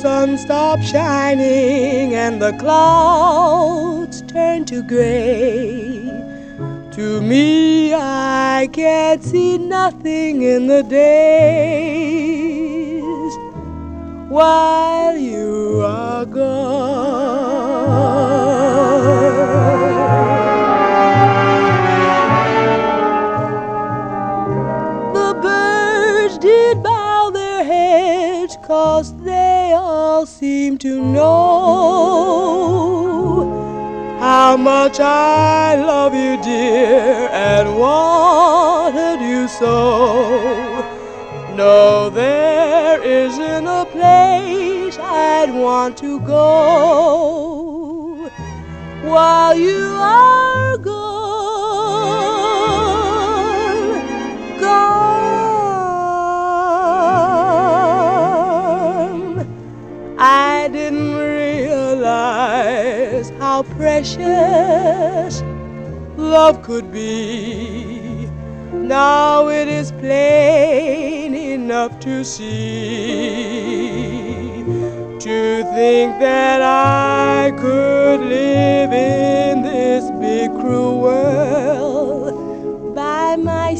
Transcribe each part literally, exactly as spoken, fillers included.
sun stops shining and the clouds turn to gray. To me, I can't see nothing in the days while you are gone. The birds did bow their heads 'cause they all seem to know how much I love you, dear, and wanted you so. No, there isn't a place I'd want to go while you are gone, gone. I didn't realize how precious love could be. Now it is plain enough to see. To think that I could live in this big cruel world by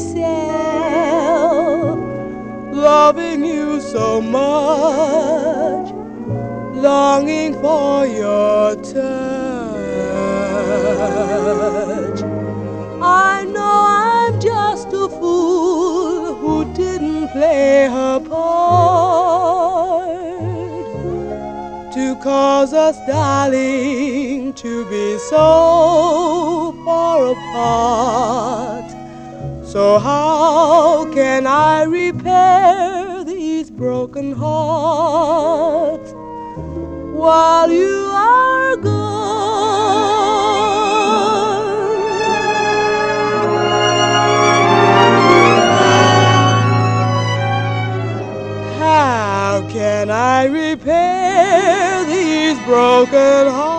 myself, loving you so much, longing for your touch. I know I'm just a fool who didn't play her part to cause us, darling, to be so far apart. So how can I repair these broken hearts while you are gone? How can I repair these broken hearts